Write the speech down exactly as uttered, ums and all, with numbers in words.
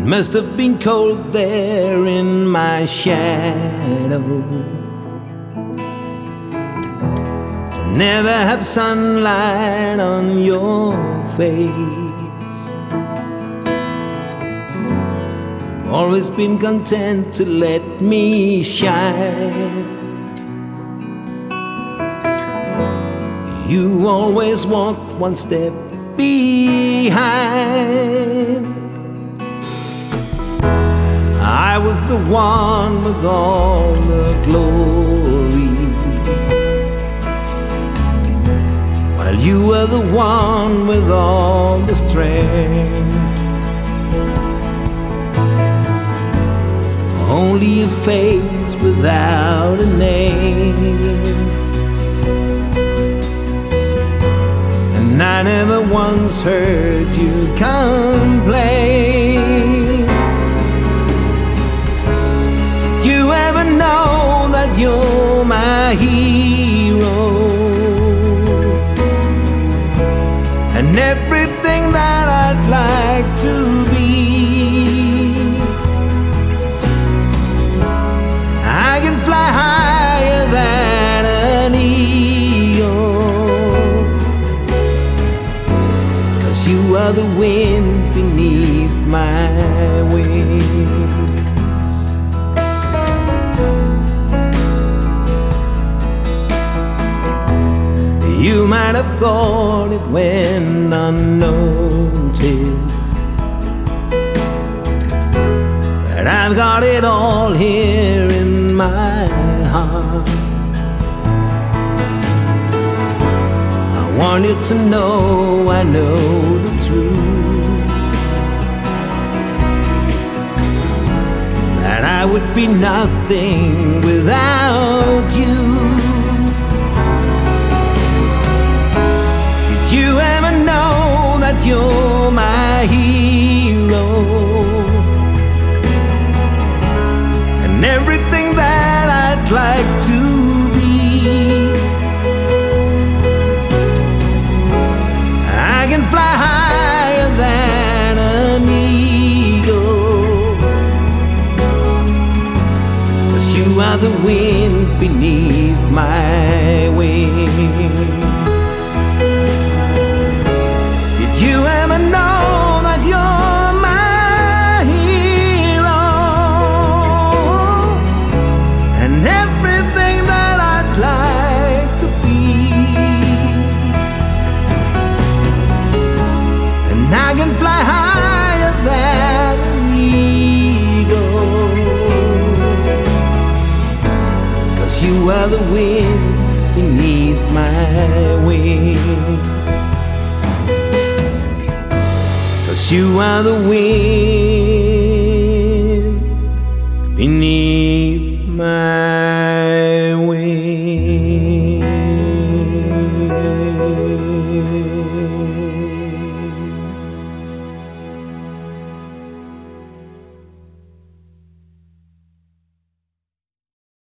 must have been cold there in my shadow, to never have sunlight on your face. You've always been content to let me shine. You always walked one step behind. I was the one with all the glory, while you were the one with all the strength. Only a face without a name. And I never once heard you complain. Did you ever know that you're my hero, and everything that I'd like to be? I can fly higher than an eagle, 'cause you are the wind beneath my wings. You might have thought it went unnoticed, but I've got it all here in my heart. I want you to know I know the truth, that I would be nothing without you. Did you ever know that you're my hero, and everything that I'd like to be? I can fly higher than an eagle, 'cause you are the wind beneath my wings. Did you ever know that you're my hero, and everything that I'd like to be? And I can fly higher than an eagle, 'cause you are the wind beneath my wings. 'Cause you are the wind beneath